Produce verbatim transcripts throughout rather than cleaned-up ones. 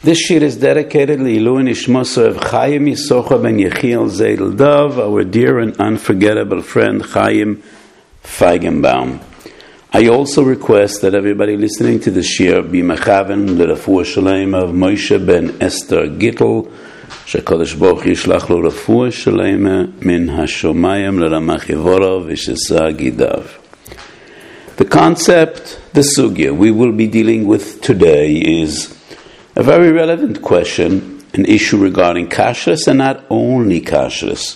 This shir is dedicated to Ilu Nishmoso of Chaim Yisocha ben Yechiel Zeidel Dov, our dear and unforgettable friend Chaim Feigenbaum. I also request that everybody listening to the shir be mechaven l'refuah shalem of Moshe ben Esther Gittel, sheKadosh Baruch yishlach lo refuah shalem min hashomayim l'ramach yivorov v'shesa gidav. The concept, the sugya we will be dealing with today is a very relevant question, an issue regarding kashrus and not only kashrus.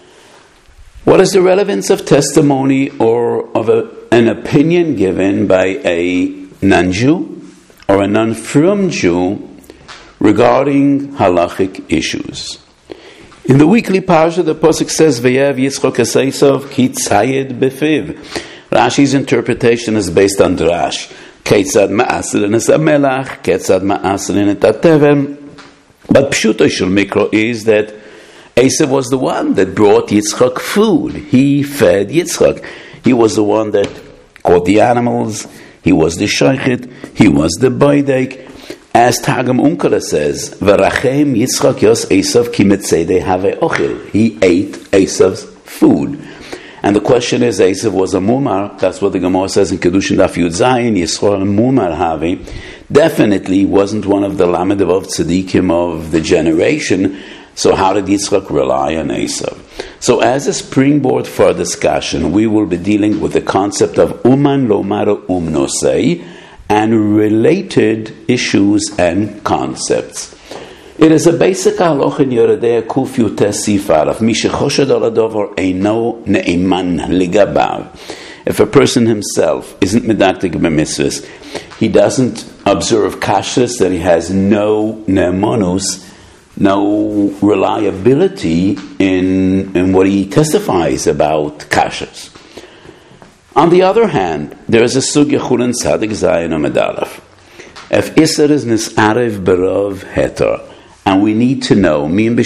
What is the relevance of testimony or of a, an opinion given by a non-Jew or a non-frum Jew regarding halachic issues? In the weekly parsha, the pasuk says, "V'yev Yitzchok es Esav ki tzayid befiv." Rashi's interpretation is based on Drash. Ketzad ma'asrin es hamelach, ketzad ma'asrin et hatevel. But pshuto shel mikro is that Esav was the one that brought Yitzchak food. He fed Yitzchak. He was the one that caught the animals. He was the shaychit. He was the baydek. As Targum Unkara says, "V'rachem Yitzchak yos Esav ki metzedei have ochil." He ate Esav's food. And the question is, Esav was a mumar. That's what the Gemara says in Kedushin Daf Yud Zayin. Yisrael mumar havi. Definitely wasn't one of the lamed of tzaddikim of the generation. So how did Yitzchak rely on Esav? So as a springboard for our discussion, we will be dealing with the concept of uman lomar umnosei and related issues and concepts. It is a basic halacha in Yeridei Kuf Yutes Sifar of Misha Choshad Al Davar Eino Ne'iman Ligabav. If a person himself isn't medactic b'mitzvahs, he doesn't observe kashrus, that he has no ne'emonus, no reliability in in what he testifies about kashrus. On the other hand, there is a sugya Chulin Tzadik Zayin Amud Aleph. If Isser is Nisarev B'Rov Heter, and we need to know,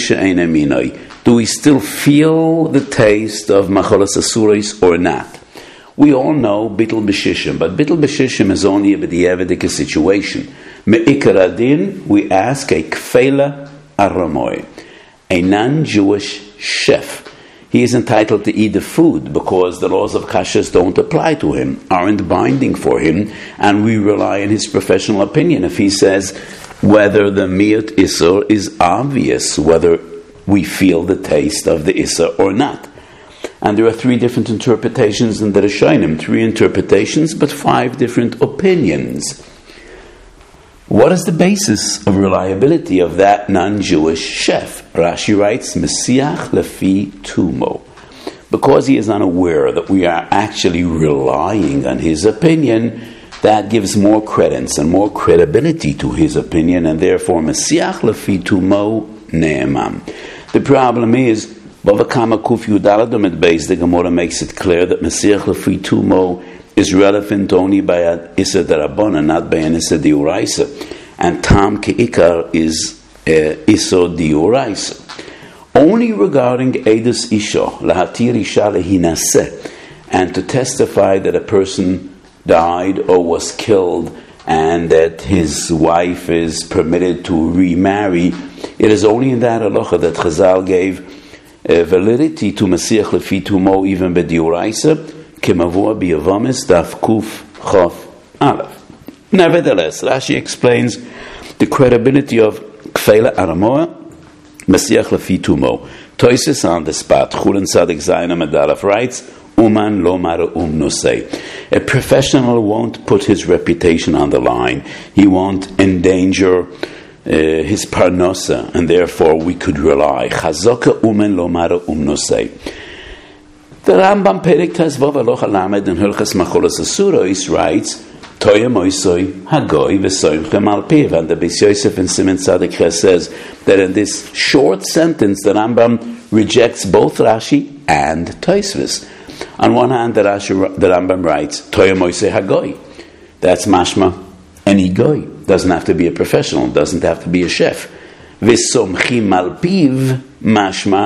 do we still feel the taste of macholas asuris or not? We all know bittul b'shishim, but bittul b'shishim is only a b'di'evedika situation. Me'ikar adin, we ask a kfela aramoy, a non-Jewish chef. He is entitled to eat the food because the laws of kashrus don't apply to him, aren't binding for him, and we rely on his professional opinion. If he says whether the miyut isur is obvious, whether we feel the taste of the isur or not. And there are three different interpretations in the Rishonim, three interpretations, but five different opinions. What is the basis of reliability of that non-Jewish chef? Rashi writes, Mesiach lefi tumo. Because he is unaware that we are actually relying on his opinion, that gives more credence and more credibility to his opinion, and therefore Mesiach lefi tumo ne'emam. The problem is, Bava Kama Kuf Yudaladum at base, the Gemara makes it clear that Mesiach lefi tumo is relevant only by an Issa Darabona, not by an Issa Diuraisa. And Tam Ke'ikar is uh, Issa Diuraisa. Only regarding Edus Isha, Lahatir Isha Lehinaseh, and to testify that a person died or was killed and that his wife is permitted to remarry, it is only in that halacha that Chazal gave uh, validity to Mesiach lefi tumo even b'diuraisa, Kemavua b'Yavamis daf kuf chof aleph. Nevertheless, Rashi explains the credibility of Kfela Aramoa, Mesiach lefi tumo. Toises on the spot, Chulin Tzadik Zayin Amud Aleph writes, Uman lomar umnosei. A professional won't put his reputation on the line. He won't endanger uh, his parnosa, and therefore we could rely. Chazoka uman lomar umnosei. The Rambam Perek Tezvav Aloch Alamed in Hilchas Macholas Asuros writes, Toya Moisoi Hagoy V'Soimchem Alpiv, and the Beis Yosef and Siman Tzadik Ches says that in this short sentence the Rambam rejects both Rashi and Tosfos. On one hand, the, Rashi, the Rambam writes, Toya Moisei Hagoy. That's mashma. Any goy doesn't have to be a professional, doesn't have to be a chef. V'Somchim Alpiv mashma.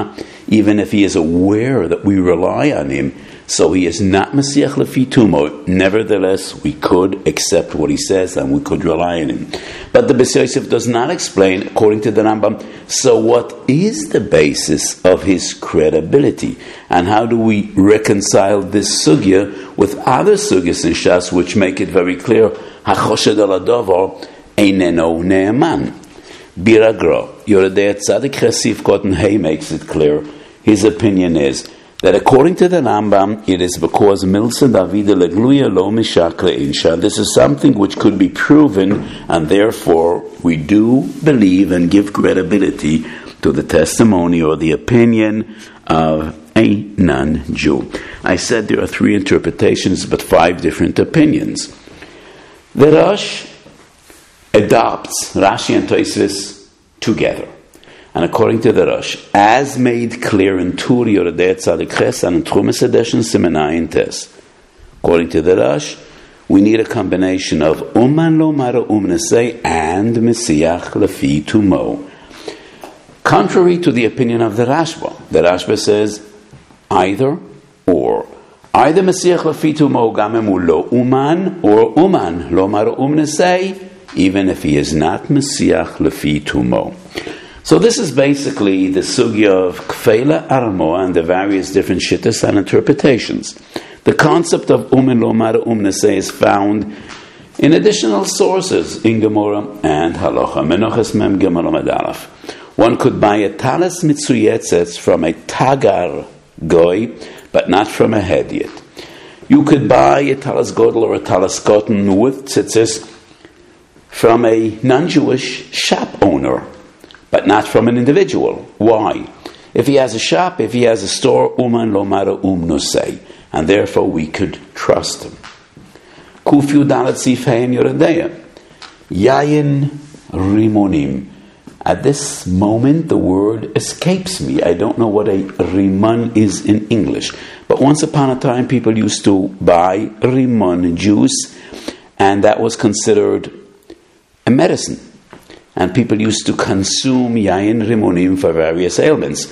even if he is aware that we rely on him, so he is not Masiach Lefi Tumo. Nevertheless, we could accept what he says and we could rely on him. But the Beis Yosef does not explain, according to the Rambam, so what is the basis of his credibility? And how do we reconcile this sugya with other sugyas in Shas, which make it very clear, HaChoshed al Hadavar eineno ne'eman. Biragra, Yoredei Tzadik Chesif Cotton Hay makes it clear. His opinion is that according to the Rambam, it is because Milsa Davida Legluya Lo Mishakle Insha. This is something which could be proven, and therefore we do believe and give credibility to the testimony or the opinion of a non-Jew. I said there are three interpretations, but five different opinions. The Rosh adopts Rashi and Tosfos together. And according to the Rosh, as made clear in Tur Yoredei Tzadik Ches and in Trumas Edition Simenayin Tes, according to the Rosh, we need a combination of Uman Lo Mara Umnesei and Mesiach Lefi Tumo. Contrary to the opinion of the Rashba, the Rashba says either or. Either Mesiach Lefi Tumo Gamemu Lo Uman or Uman Lo Mara Umnesei, even if he is not Mesiach Lefi Tumo. So this is basically the sugya of Kfeila Armo and the various different shittas and interpretations. The concept of Umin Lomar Umnese is found in additional sources in Gemara and Halacha. Menachos Mem Gimel Amud Aleph. One could buy a talis mitzuyetzes from a tagar goy, but not from a hedyet. You could buy a talis godel or a talis cotton with tzitzis from a non-Jewish shop owner, but not from an individual. Why? If he has a shop, if he has a store, uman lomara um nosei, and therefore we could trust him. Kufiu dalat sifhein yoredeya, yayin rimonim. At this moment, the word escapes me. I don't know what a riman is in English, but once upon a time, people used to buy rimon juice, and that was considered a medicine. And people used to consume yayin rimonim for various ailments.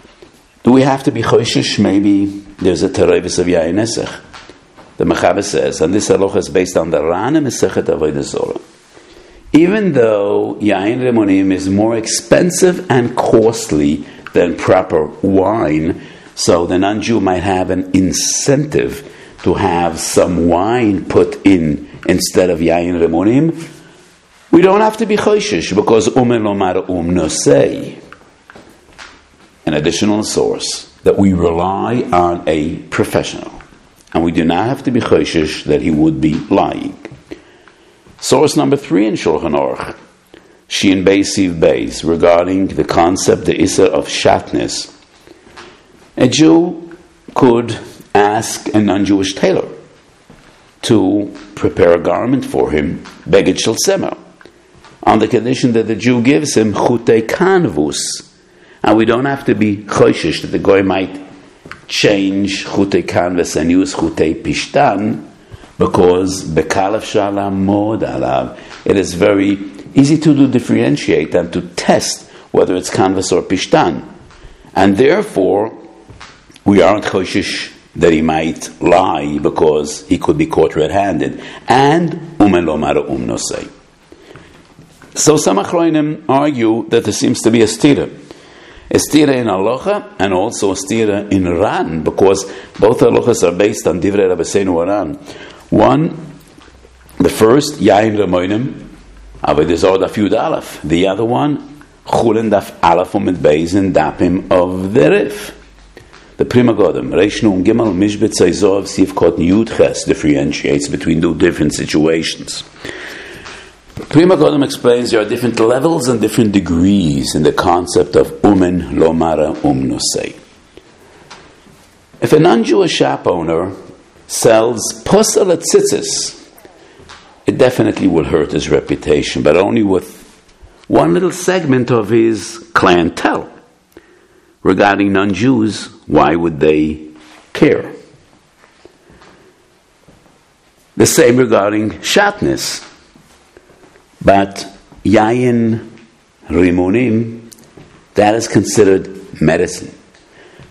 Do we have to be choshish? Maybe there's a terevis of yayin esech. The Mechaber says, and this halacha is based on the Rana Mesechet Avodah Zorah. Even though yayin rimonim is more expensive and costly than proper wine, so the non-Jew might have an incentive to have some wine put in instead of yayin rimonim, we don't have to be choshish because umen lomar um nosei, an additional source that we rely on a professional, and we do not have to be choshish that he would be lying. Source number three in Shulchan Aruch, Shin Beis Siv Beis, regarding the concept, the issa of shatnez. A Jew could ask a non-Jewish tailor to prepare a garment for him, beged shel semer, on the condition that the Jew gives him chutei kanvus. And we don't have to be choshish that the goy might change chutei kanvus and use chutei pishtan, because bekalef shalam mod alav, it is very easy to do differentiate and to test whether it's kanvus or pishtan. And therefore, we aren't choshish that he might lie because he could be caught red-handed. And umen lomar um nosei. So some achronim argue that there seems to be a stira. A stira in halacha and also a stira in Ran, because both halachas are based on Divrei Rabbeinu Ran. One, the first, Yain Ramonim, Avodah Zorah Daf Yud Aleph. The other one, Chulin Daf Aleph Umid Beis and Dapim of the Rif. The Prima Godem, Reish Nun Gimel Mishbet Zayzov Sif Kot Yud Ches, differentiates between two different situations. Prima Godem explains there are different levels and different degrees in the concept of Umen Lomara Um Nosei. If a non-Jewish shop owner sells posel at tzitzis, it definitely will hurt his reputation, but only with one little segment of his clientele. Regarding non-Jews, why would they care? The same regarding shatnez. But yayin rimonim, that is considered medicine.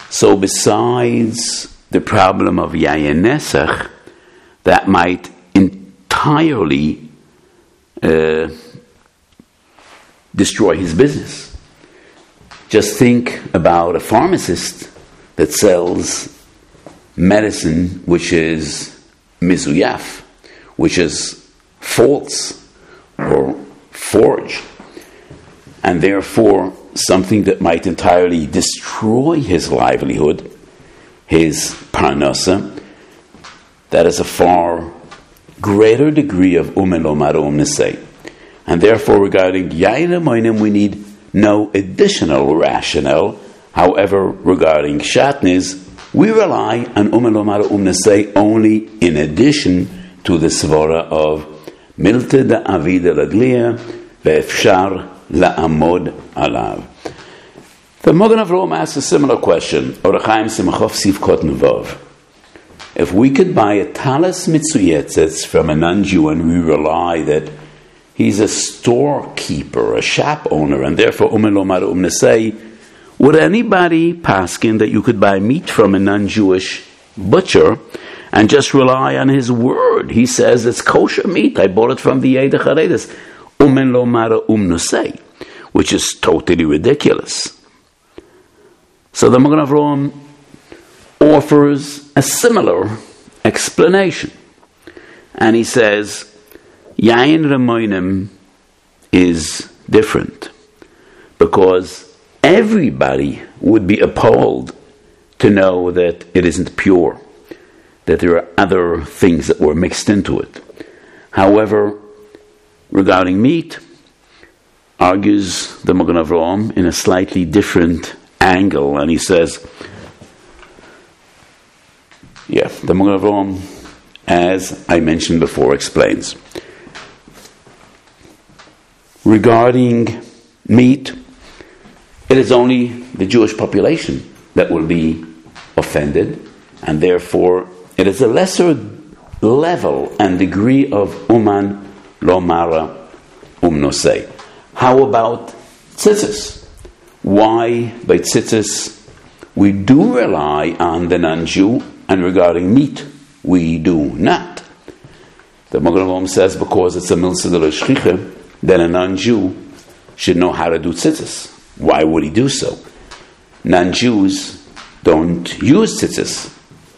So besides the problem of Yayin Nesach, that might entirely uh, destroy his business. Just think about a pharmacist that sells medicine which is mizuyaf, which is false or forged, and therefore something that might entirely destroy his livelihood, his parnasa. That is a far greater degree of umen lo mara um nesei. And therefore regarding yayin amoinim we need no additional rationale. However, regarding shatnez, we rely on umen lo mara um nesei only in addition to the svara of milte da avida laglia ve'efshar la'amod alav. The Magen Avraham asks a similar question. Or Chaim Simchov Sivkot Nevav. If we could buy a talis mitzuyetzes from a non-Jew and we rely that he's a storekeeper, a shop owner, and therefore umen lo mara um nesei, would anybody paskin that you could buy meat from a non-Jewish butcher and just rely on his word? He says it's kosher meat. I bought it from the Yedech Haredis. Umen lo mara um nesei, which is totally ridiculous. So the Magen Avraham offers a similar explanation. And he says, Yayin Ramoinim is different because everybody would be appalled to know that it isn't pure, that there are other things that were mixed into it. However, regarding meat, argues the Magen Avraham in a slightly different angle, and he says, yeah, the Magen Avraham, as I mentioned before, explains. Regarding meat, it is only the Jewish population that will be offended, and therefore it is a lesser level and degree of uman lo mara um nosei. How about tzitzis? Why by tzitzis we do rely on the non-Jew, and regarding meat we do not? The Magen Avraham says because it's a milsa de l'shchicha, then a non-Jew should know how to do tzitzis. Why would he do so? Non-Jews don't use tzitzis.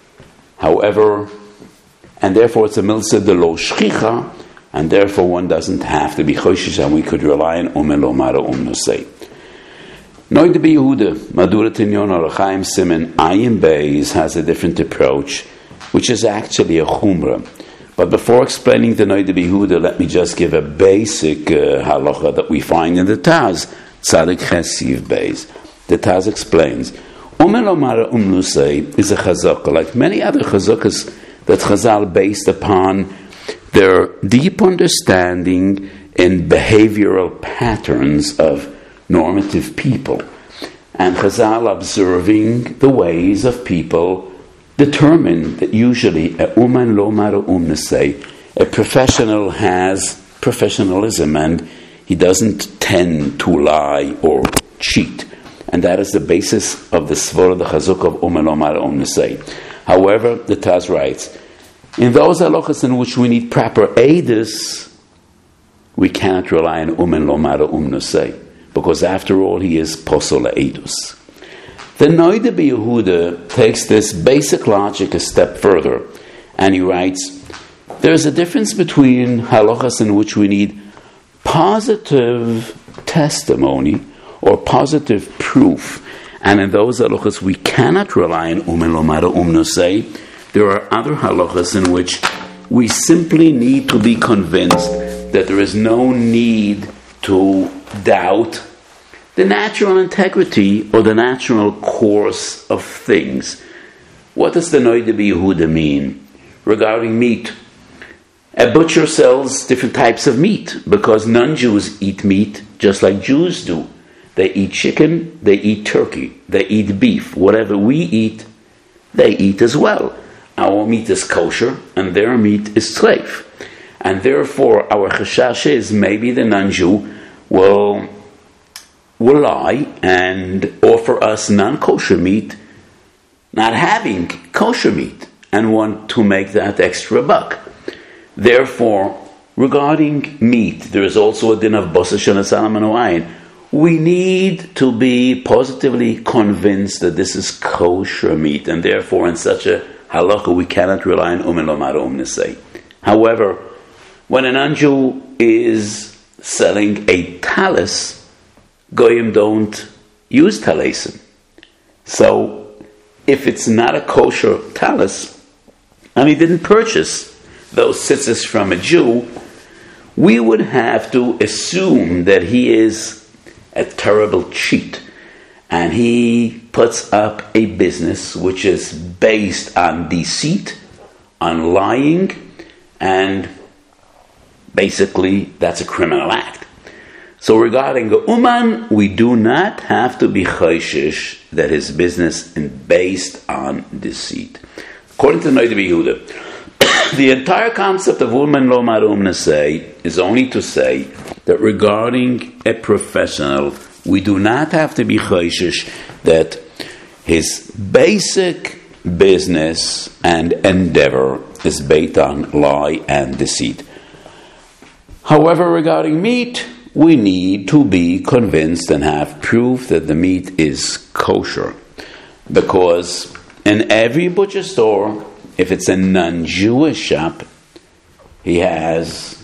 However, and therefore it's a milsa de l'shchicha, and therefore one doesn't have to be choshish, and we could rely on umen lo mara um nosei. Noid be Yehuda, Madura Tinyon or Chaim Simen, Ayin Beis has a different approach, which is actually a chumrah. But before explaining the Noid be Yehuda, let me just give a basic uh, halacha that we find in the Taz, Tzadik Chesiv Beis. The Taz explains, Umen lo mara um nosei is a chazakah, like many other chazakas that Chazal based upon their deep understanding in behavioral patterns of normative people, and Chazal observing the ways of people determine that usually a uman lo mara um nesei, a professional has professionalism and he doesn't tend to lie or cheat, and that is the basis of the svara, the chazuk of uman lo mara um nesei. However, the Taz writes, in those halachas in which we need proper edus, we cannot rely on umen lo mara um nosei, because after all he is posol edus. The Noida be Yehuda takes this basic logic a step further, and he writes, there is a difference between halachas in which we need positive testimony or positive proof, and in those halachas we cannot rely on umen lo mara um nosei. There are other halachas in which we simply need to be convinced that there is no need to doubt the natural integrity or the natural course of things. What does the Noida be Yehuda mean? Regarding meat, a butcher sells different types of meat because non-Jews eat meat just like Jews do. They eat chicken, they eat turkey, they eat beef. Whatever we eat, they eat as well. Our meat is kosher and their meat is treif. And therefore our chashash is maybe the non-Jew will, will lie and offer us non-kosher meat not having kosher meat and want to make that extra buck. Therefore, regarding meat, there is also a din of basar shenasalam and wine. We need to be positively convinced that this is kosher meat, and therefore in such a halacha we cannot rely on umin lomar um nesei. However, when a non-Jew is selling a talis, goyim don't use talesim. So, if it's not a kosher talis, and he didn't purchase those tzitzis from a Jew, we would have to assume that he is a terrible cheat, and he puts up a business which is based on deceit, on lying, and basically that's a criminal act. So regarding the uman, we do not have to be chayshish that his business is based on deceit. According to Noida Yehuda, the entire concept of uman lo marum nesei is only to say that regarding a professional, we do not have to be chayshish that his basic business and endeavor is based on lie and deceit. However, regarding meat, we need to be convinced and have proof that the meat is kosher. Because in every butcher store, if it's a non-Jewish shop, he has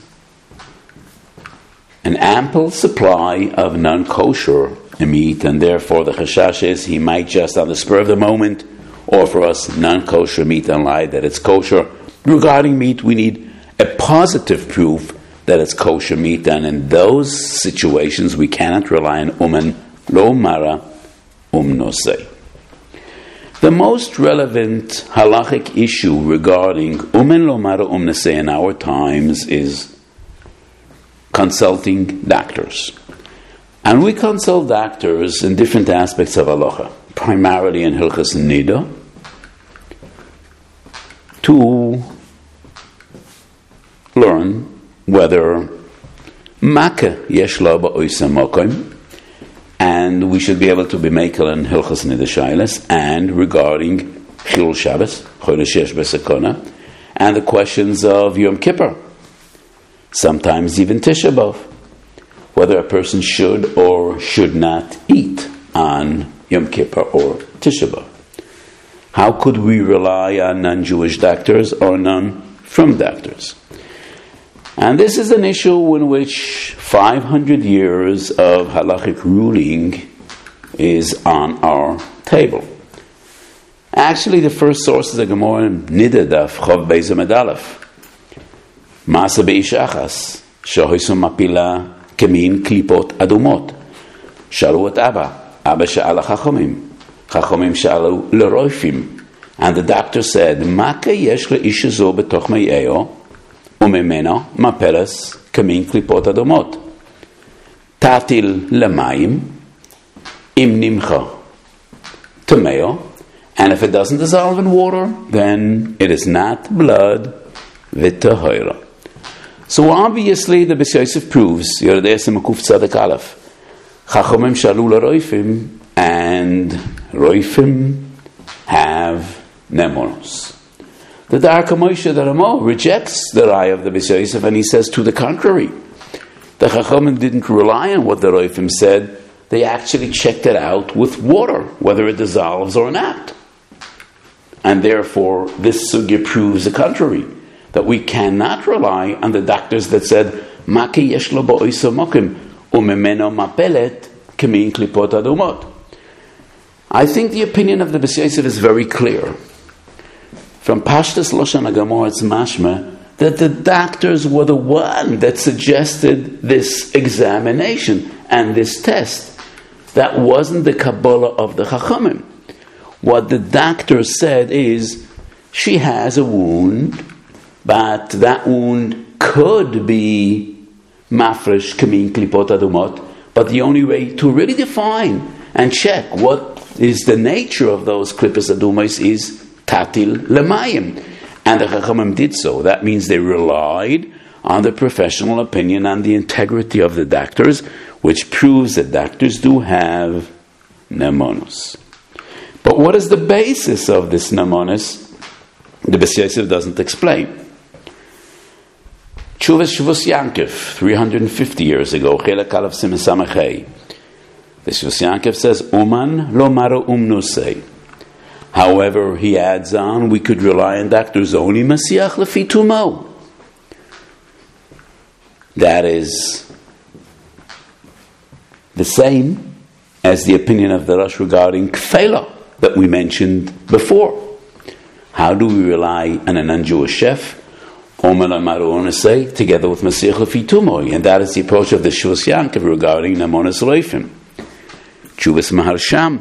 an ample supply of non-kosher meat, and therefore the chashash is he might just on the spur of the moment offer us non-kosher meat and lie that it's kosher. Regarding meat, we need a positive proof that it's kosher meat, and in those situations we cannot rely on uman lo mara um nosei. The most relevant halachic issue regarding uman lo mara um nosei in our times is consulting doctors. And we consult doctors in different aspects of halacha, primarily in Hilchas Nida, to learn whether Makkah yesh la ba'oisa mokim, and we should be able to be mekel in Hilchas Nida Shailas, and regarding Chilul Shabbos, Chodesh Yesh B'Sakona, and the questions of Yom Kippur, sometimes even Tisha B'Av, whether a person should or should not eat on Yom Kippur or Tisha B'Av. How could we rely on non-Jewish doctors or non-from doctors? And this is an issue in which five hundred years of halachic ruling is on our table. Actually, the first source is the Gemara in Nida Daf Chav Beis Amud Aleph. Masa beish achas shehoisu mapila kemin klipot adumot. Shalu et Abba. Abba she'ala chachomim. Chachomim she'alu leroifim. And the doctor said, Maka yesh le'ish zo betoch me'eo umemeno mapelas kemin klipot adumot. Tatil lemayim im nimcha tameo. And if it doesn't dissolve in water, then it is not blood v'tahira. So obviously the Beis Yosef proves, Yeridei Makuf Tzaddik Aleph, Chachomim shalu l'roifim, and roifim have nemonos. The Darka Moshe the Ramo rejects the Rai of the Beis Yosef, and he says to the contrary. The Chachomim didn't rely on what the roifim said, they actually checked it out with water, whether it dissolves or not. And therefore, this sugya proves the contrary, that we cannot rely on the doctors that said, Maki yesh lo ba'oisa mokim, umemeno mapelet kemin klipot adumot. I think the opinion of the Beis Yosef is very clear. From Pashtus Lashon HaGamor, it's mashma, that the doctors were the one that suggested this examination and this test. That wasn't the Kabbalah of the Chachamim. What the doctor said is, she has a wound, but that wound could be mafresh kamin klipot adumot, but the only way to really define and check what is the nature of those klipos adumos is tatil lemayim. And the Chachamim did so. That means they relied on the professional opinion and the integrity of the doctors, which proves that doctors do have nemonos. But what is the basis of this namonis? The Beis Yosef doesn't explain. Chuvas Shvus Yankov, three hundred fifty years ago, Chelek Aleph Siman Samachei. The Shvus Yankov says, Uman lo maro umnusei. However, he adds on, we could rely on doctors only Masiach lefi tumo. That is the same as the opinion of the Rosh regarding Kfela that we mentioned before. How do we rely on a non-Jewish chef? Omer Amaru Onesei, together with Masiach lefi tumo. And that is the approach of the Shvus Yankov regarding Namonis Leifim. Chuvas Maharsham,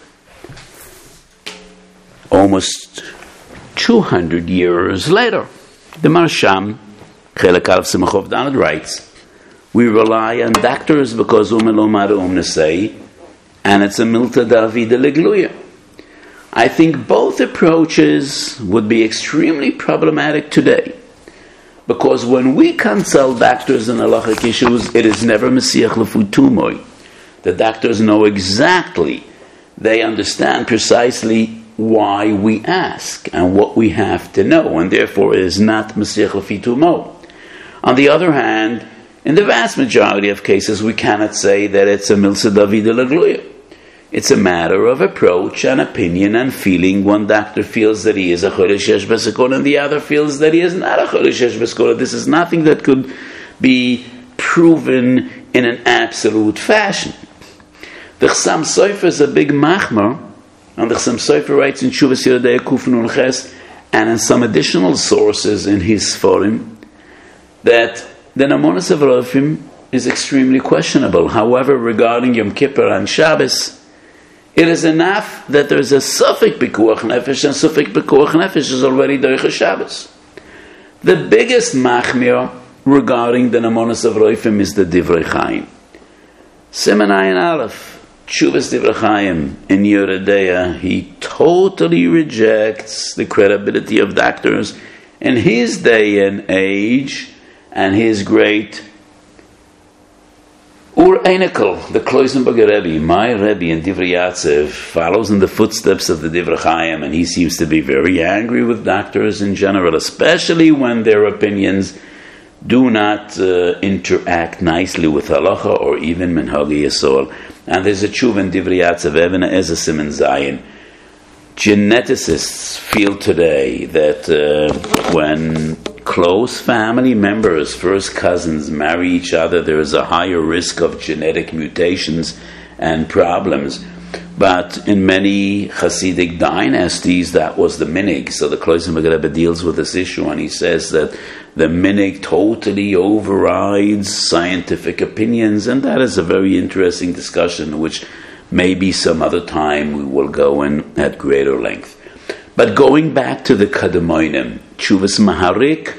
almost two hundred years later, the Marsham, Chelek Aleph Simachov Dalet, writes, we rely on doctors because Umelomar Umnesei, and it's a Milta David Legluya. I think both approaches would be extremely problematic today, because when we consult doctors in halachic issues, it is never Masiach lefi tumo. The doctors know exactly, they understand precisely why we ask and what we have to know, and therefore it is not Masiach lefi tumo. On the other hand, in the vast majority of cases, we cannot say that it's a Milsa David Legluya. It's a matter of approach and opinion and feeling. One doctor feels that he is a Chodesh Yesh B'Sukkot, and the other feels that he is not a Chodesh Yesh B'Sukkot. This is nothing that could be proven in an absolute fashion. The Chassam Sofer is a big machmer, and the Chassam Sofer writes in Shuvas Yerodei Kuf Nun Ches, and in some additional sources in his Sforim, that the Namonis of Rofim is extremely questionable. However, regarding Yom Kippur and Shabbos, it is enough that there is a Sufik Pekuach Nefesh, and Sufik Pekuach Nefesh is already Doicha Shabbos. The biggest machmir regarding the Namonis of Rofim is the Divrei Chaim. Siman Ayin Aleph, Chuvas Divrei Chaim in Yerodei, he totally rejects the credibility of doctors in his day and age, and his great Ur Einikel, the Kloisenberger Rebbe, my Rebbe in Divrei Yatsev, follows in the footsteps of the Divrei Chaim, and he seems to be very angry with doctors in general, especially when their opinions do not uh, interact nicely with halacha or even minhagi yisol. And there's a tshuva in Divrei Yatsev, Evena Eza Siman Zayin. Geneticists feel today that uh, when close family members, first cousins, marry each other, there is a higher risk of genetic mutations and problems. But in many Hasidic dynasties, that was the minig. So the Kloisenberger Rebbe deals with this issue, and he says that the minig totally overrides scientific opinions, and that is a very interesting discussion, which maybe some other time we will go in at greater length. But going back to the Kademonim, Chuvas Maharik,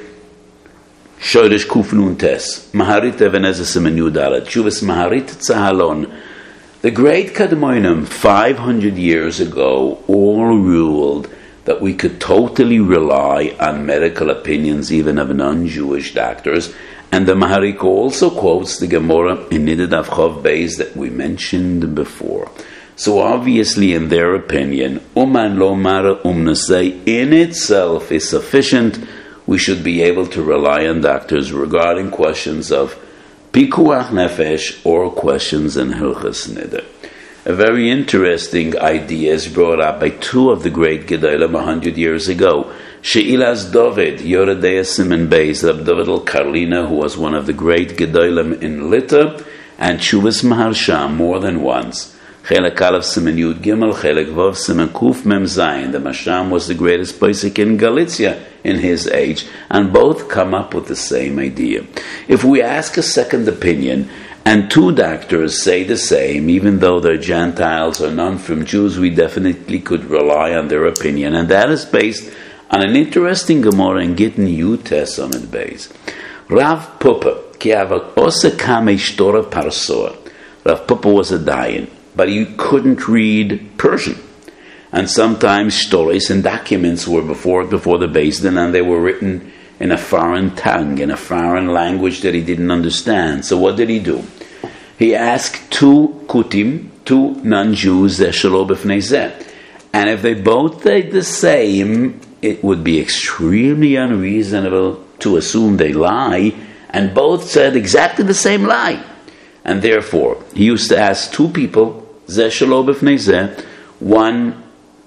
Shodesh Kuf Nun Tes, Maharit Even Eza Siman Yud Aleph, Chuvas Maharit Tzahalon. The great Kademonim, five hundred years ago, all ruled that we could totally rely on medical opinions, even of non-Jewish doctors. And the Maharik also quotes the Gemara in Nidud Avchov Beis that we mentioned before. So obviously, in their opinion, Uman lo mara umnasei in itself is sufficient. We should be able to rely on doctors regarding questions of pikuach nefesh or questions in Hilchas Nidr. A very interesting idea is brought up by two of the great Gedolim a hundred years ago. She'ilas David, Yerodei Siman Beis, Rab David al-Karlina, who was one of the great Gedolim in Lita, and Chuvas Maharsham more than once. Chelek Aleph Siman Yud Gimel, Chelek Vav Siman Kuf Mem Zayin. The Masham was the greatest posek in Galicia in his age, and both come up with the same idea. If we ask a second opinion, and two doctors say the same, even though they're Gentiles or none from Jews, we definitely could rely on their opinion, and that is based on an interesting Gemara in Gittin Yud Tes Amud Beis. Rav Papa, ki avak osa kame shtora parsoa. Rav Papa was a dayan, but he couldn't read Persian. And sometimes stories and documents were before before the Beis Din, and they were written in a foreign tongue, in a foreign language that he didn't understand. So what did he do? He asked two kutim, two non-Jews, zeh shelo b'fnei zeh. And if they both say the same, it would be extremely unreasonable to assume they lie, and both said exactly the same lie. And therefore, he used to ask two people, zeh shelo b'fnei zeh, one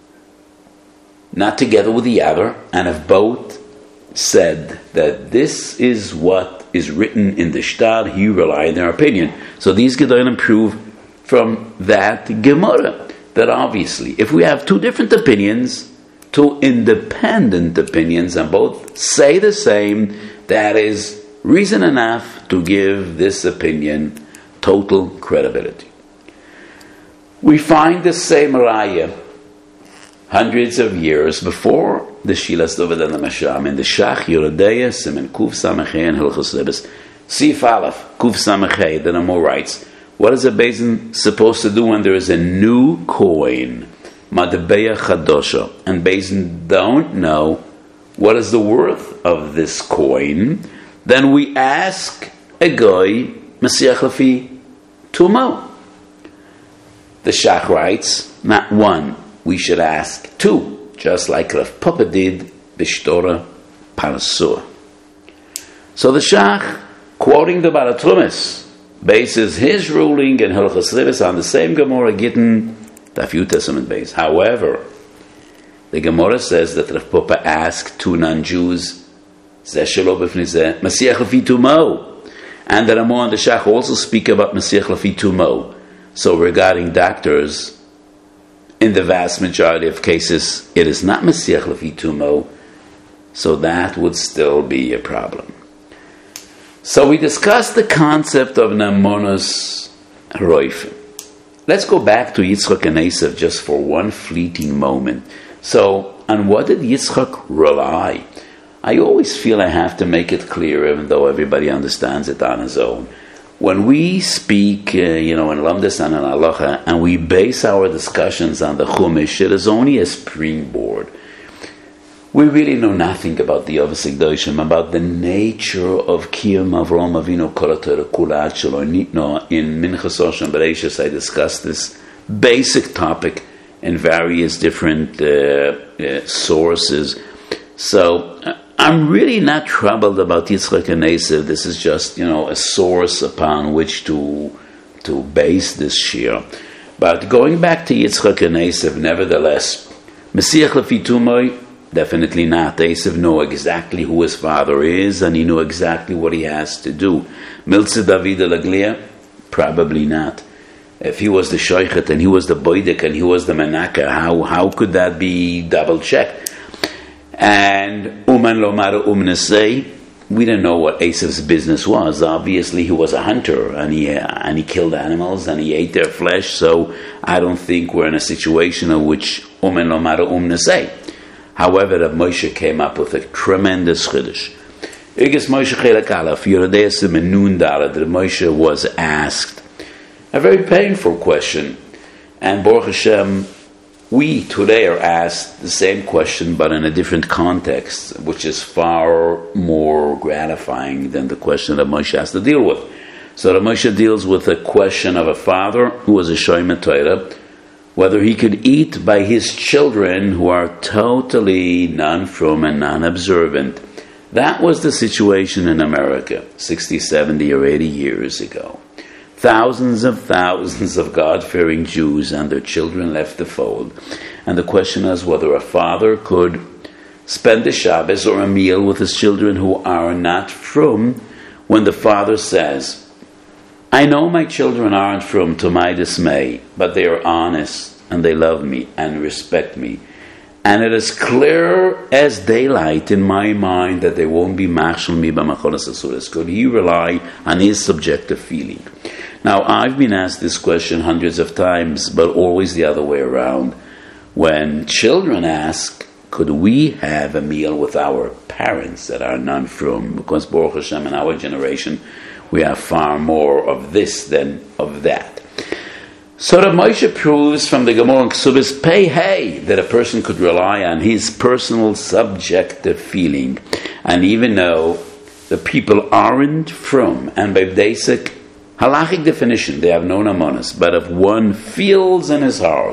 not together with the other, and if both said that this is what is written in the shtar, he relied on their opinion. So these Gedolim prove from that Gemara that obviously, if we have two different opinions, two independent opinions, and both say the same, that is reason enough to give this opinion total credibility. We find the same raya hundreds of years before the Shilas Dovid and the Masham in the Shach Yerodea Simen Kuf Samachei and Hilchos Rebes Sif Aleph Kuf Samachei. The Namo writes, what is a Beis supposed to do when there is a new coin, Madbeya Chadosha, and Beis don't know what is the worth of this coin? Then we ask a guy Masiach Lafi Tumo. The Shach writes, not one, we should ask two, just like Rav Papa did Bishtora Parasua. So the Shach, quoting the Baal HaTrumas, bases his ruling in Hilchos Rebes on the same Gemara Gittin Daf Yud Testament base. However, the Gemara says that Rav Papa asked two non-Jews, Zeh shelo b'fnei zeh, Masiach Lafi Tumo, and the Ramah and the Shach also speak about Masiach Lafi Tumo. So regarding doctors, in the vast majority of cases, it is not Masiach Lafi Tumo, so that would still be a problem. So we discussed the concept of Namonos Roifim. Let's go back to Yitzchak and Esav just for one fleeting moment. So, on what did Yitzchak rely? I always feel I have to make it clear, even though everybody understands it on his own. When we speak, uh, you know, in Lamdas and in Halacha, and we base our discussions on the Chumash, it is only a springboard. We really know nothing about the Avos Hakadoshim, about the nature of Kiyum Avraham Avinu Kol HaTorah Kula Ad Shelo Nitna. In Minchas Oshem Bereishis, I discussed this basic topic in various different uh, uh, sources. So uh, I'm really not troubled about Yitzchak and Esav. This is just, you know, a source upon which to to base this shir. But going back to Yitzchak and Esav, nevertheless, Masiach Lafi Tumo, definitely not. Esav knew exactly who his father is, and he knew exactly what he has to do. Miltze David Laglia, probably not. If he was the Shoichet and he was the Boidik and he was the Menaka, how how could that be double checked? And Uman Lomar Umnesei, we don't know what Esav's business was. Obviously, he was a hunter, and he uh, and he killed animals and he ate their flesh. So I don't think we're in a situation in which Uman Lomar Umnesei. However, Rav Moshe came up with a tremendous chiddush. Igis Moshe Chelek Aleph, Yerodei Simen Nun Daled, Rav Moshe was asked a very painful question, and Baruch Hashem, we today are asked the same question, but in a different context, which is far more gratifying than the question that Moshe has to deal with. So Rav Moshe deals with the question of a father who was a Shomer Torah, whether he could eat by his children who are totally non-frum and non-observant. That was the situation in America sixty, seventy, or eighty years ago. Thousands of thousands of God-fearing Jews and their children left the fold. And the question is whether a father could spend a Shabbos or a meal with his children who are not frum, when the father says, I know my children aren't frum to my dismay, but they are honest and they love me and respect me. And it is clear as daylight in my mind that they won't be mashal mi b'machonas asuras. Could he rely on his subjective feeling? Now, I've been asked this question hundreds of times, but always the other way around. When children ask, could we have a meal with our parents that are non-frum? Because Baruch Hashem, in our generation, we have far more of this than of that. So Rav Moshe proves from the Gemara in Ksubis Pei Hey that a person could rely on his personal subjective feeling, and even though the people aren't frum, and by basic halachic definition they have no namonas, but if one feels in his heart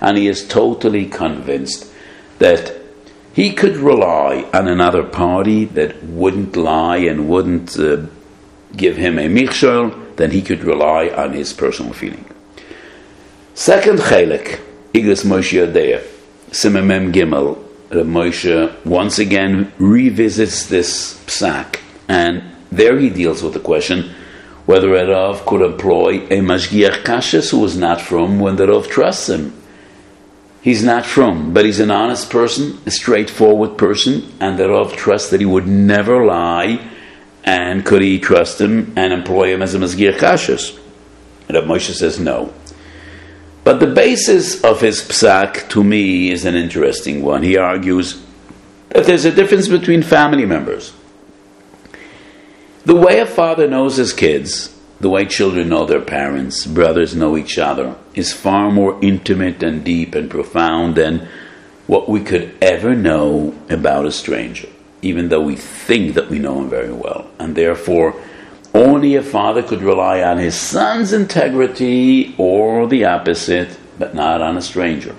and he is totally convinced that he could rely on another party that wouldn't lie and wouldn't uh, give him a michshol, then he could rely on his personal feeling. Second chelik, Igros Moshe Yodea, Siman Mem Gimel, Reb Moshe once again revisits this psak, and there he deals with the question whether a Rav could employ a Mashgiach Kashrus who was not from when the Rav trusts him. He's not from, but he's an honest person, a straightforward person, and the Rav trusts that he would never lie, and could he trust him and employ him as a Mashgiach Kashrus? And Reb Moshe says no. But the basis of his psak, to me, is an interesting one. He argues that there's a difference between family members. The way a father knows his kids, the way children know their parents, brothers know each other, is far more intimate and deep and profound than what we could ever know about a stranger, even though we think that we know him very well. And therefore, only a father could rely on his son's integrity or the opposite, but not on a stranger.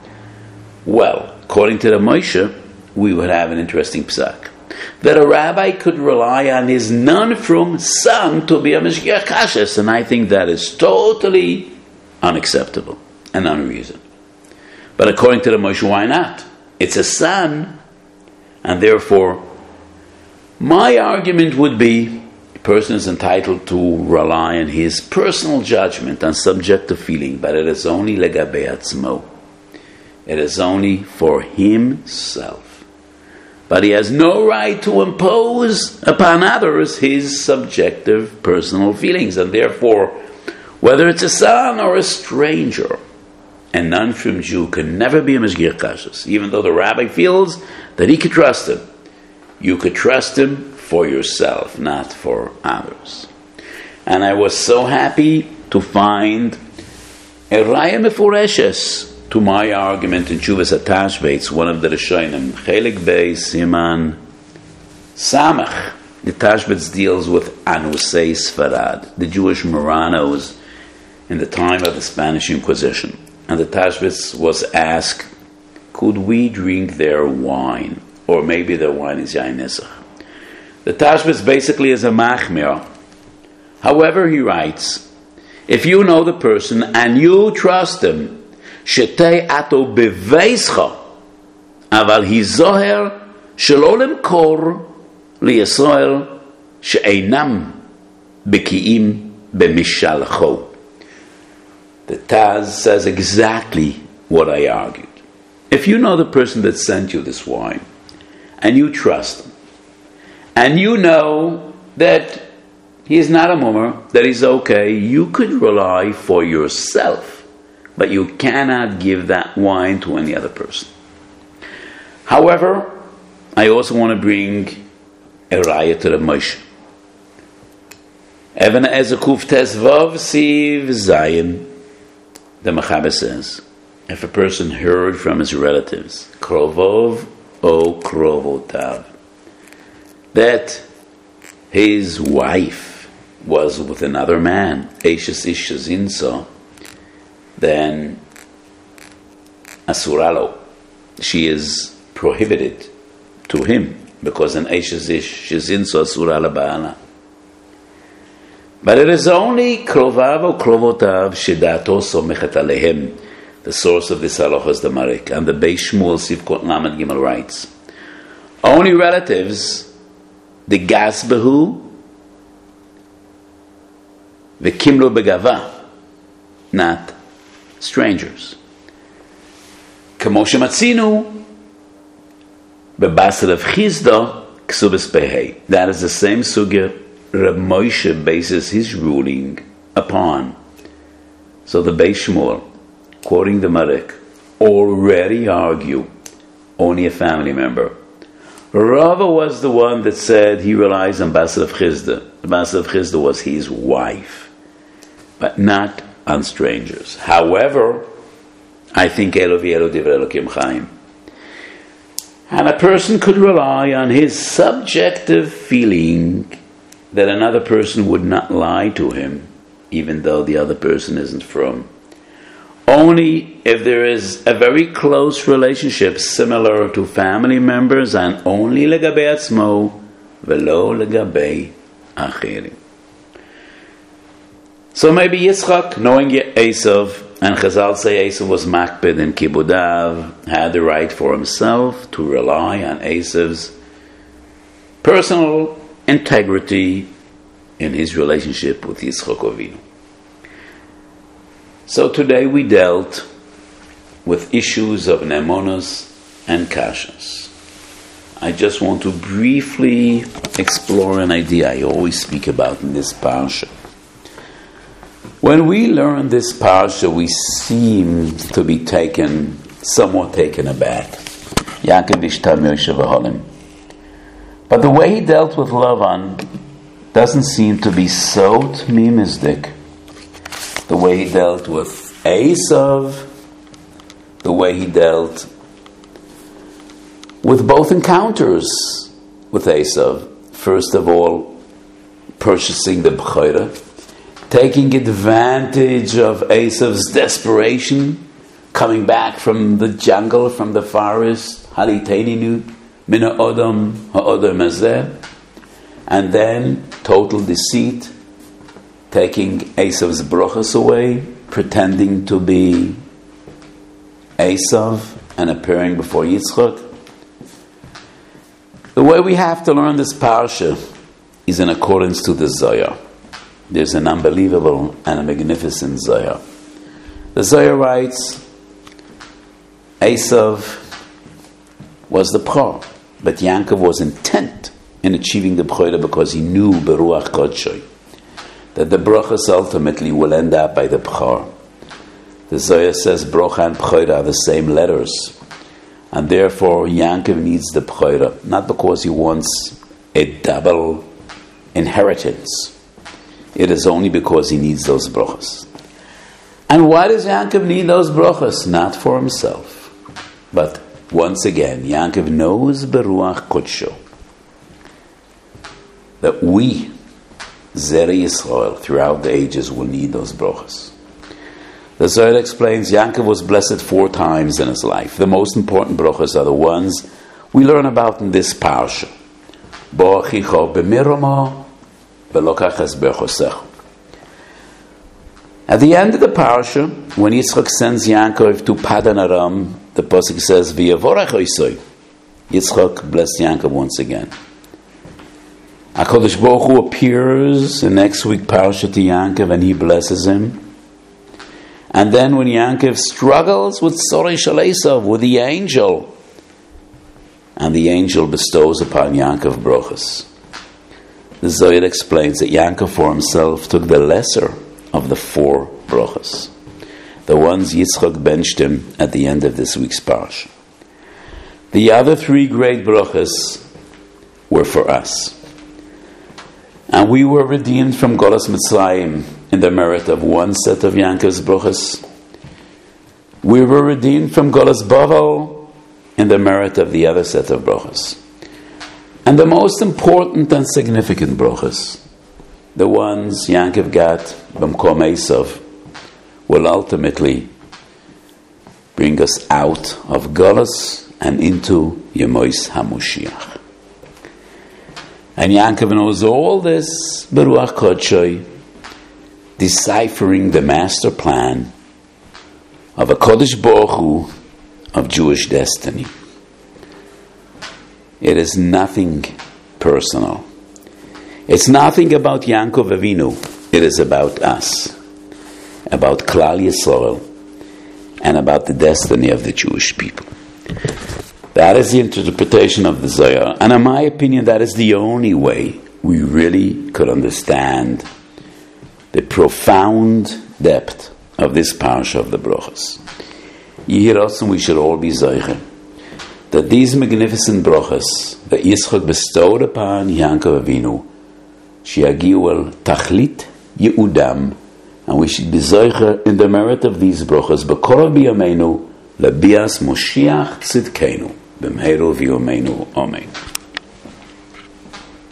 Well, according to the Moshe, we would have an interesting psak. That a rabbi could rely on his non-from son to be a Mashgiach Kashrus, and I think that is totally unacceptable and unreasonable. But according to the Moshe, why not? It's a son, and therefore, my argument would be a person is entitled to rely on his personal judgment, on subjective feeling, but it is only legabe atzmo. It is only for himself. But he has no right to impose upon others his subjective personal feelings. And therefore, whether it's a son or a stranger, a non-from Jew can never be a Mashgiach Kashrus, even though the rabbi feels that he could trust him. You could trust him for yourself, not for others. And I was so happy to find a Raya Mefureshes to my argument in Tshuvas HaTashbetz, one of the Rishonim, Chelik Beis Siman Samach. The Tashbetz deals with Anusei Sfarad, the Jewish Marranos in the time of the Spanish Inquisition. And the Tashbetz was asked, could we drink their wine? Or maybe their wine is Yain Nesach. The Tashbetz basically is a machmir. However, he writes, if you know the person and you trust him, שתי אתו בבייסך, אבל היזוהר שלא למכור לישראל שאינם בקיאים במשלחו. The Taz says exactly what I argued. If you know the person that sent you this wine, and you trust him, and you know that he is not a mummer, that he's okay, you could rely for yourself. But you cannot give that wine to any other person. However, I also want to bring a raya to the Moshe. Even Ezer Kuf Tes Vav Siv Zayin, the Mechaber says, if a person heard from his relatives, Krovov o Krovotav, that his wife was with another man, Eishes Ish Zinso, then asuralo, she is prohibited to him, because an Eishes Ish Zinso asurala ba'ala. But it is only Krovav or Krovotav Shedato Somechet Alehem. The source of this halacha is the Marik, and the Beis Shmuel Sivkot Lamed Gimel writes, only relatives, the Gasbehu, the Kimlo Begava, not strangers. Kamo shematzinu bebasel of Chizda ksubes pehei. That is the same sugya Reb Moshe bases his ruling upon. So the Beis Shmuel, quoting the Marek, already argue only a family member. Rava was the one that said he relies on Basel of Chizda. The Basel of Chizda was his wife, but not on strangers. However, I think Elo v'Elo divrei Elokim Chaim. And a person could rely on his subjective feeling that another person would not lie to him, even though the other person isn't from. only if there is a very close relationship similar to family members, and only לגבי עצמו ולא לגבי אחרים. So maybe Yitzchak, knowing Esav, and Chazal say Esav was makpid in kibudav, had the right for himself to rely on Esav's personal integrity in his relationship with Yitzchak Avinu. So today we dealt with issues of nemonos and kashas. I just want to briefly explore an idea I always speak about in this parsha. When we learn this parsha, we seem to be taken, somewhat taken aback. Yaakov ishtam Yosef v'holim. But the way he dealt with Lavan doesn't seem to be so tmimizdik. The way he dealt with Esav, the way he dealt with both encounters with Esav. First of all, purchasing the Bechorah, taking advantage of Esav's desperation, coming back from the jungle, from the forest, Haliteninu, Mina Odom, Ha'odom Hazeh, and then total deceit, taking Esav's brachas away, pretending to be Esav and appearing before Yitzchak. The way we have to learn this parsha is in accordance to the Zohar. There's an unbelievable and a magnificent Zohar. The Zohar writes, Esav was the Bechor, but Yaakov was intent in achieving the Bechorah because he knew Beruach Kodshoy that the brachas ultimately will end up by the Bechor. The Zohar says bracha and Bechorah are the same letters, and therefore Yaakov needs the Bechorah, not because he wants a double inheritance. It is only because he needs those brachas. And why does Yaakov need those brachas? Not for himself, but once again, Yaakov knows Beruach Kodsho that we, Zerei Yisrael, throughout the ages will need those brachas. The Zohar explains Yaakov was blessed four times in his life. The most important brachas are the ones we learn about in this parsha. Bo'achicho b'mirama v'lokachas b'chosecho. At the end of the parsha, when Yitzchak sends Yaakov to Padan Aram, the pasuk says, "V'yavorach oisoi." Yitzchak blessed Yaakov once again. HaKadosh Baruch Hu appears in next week parsha to Yaakov and he blesses him. And then when Yaakov struggles with Sorei Shel Esav, with the angel, and the angel bestows upon Yaakov brachas. The Zohar explains that Yaakov for himself took the lesser of the four brachas, the ones Yitzchak benched him at the end of this week's parsha. The other three great brachas were for us. And we were redeemed from Golas Mitzrayim in the merit of one set of Yaakov's brachas. We were redeemed from Golas Bavel in the merit of the other set of brachas. And the most important and significant brachas, the ones Yaakov got b'mkom Esav, will ultimately bring us out of Golas and into Yemois HaMoshiach. And Yaakov knows all this, Beruach Kodshoy, deciphering the master plan of a Kodesh Baruch Hu of Jewish destiny. It is nothing personal. It's nothing about Yaakov Avinu. It is about us, about Klal Yisrael, and about the destiny of the Jewish people. That is the interpretation of the Zohar. And in my opinion, that is the only way we really could understand the profound depth of this parsha of the brachas. Yehiratzon, we should all be zeicher that these magnificent brachas that Yitzchak bestowed upon Yaakov Avinu, sheyagiu el tachlit yeudam, and we should be zeicher in the merit of these brachas, b'korov biyameinu, lebias Moshiach tzidkenu, b'meiru v'yomeinu, amen.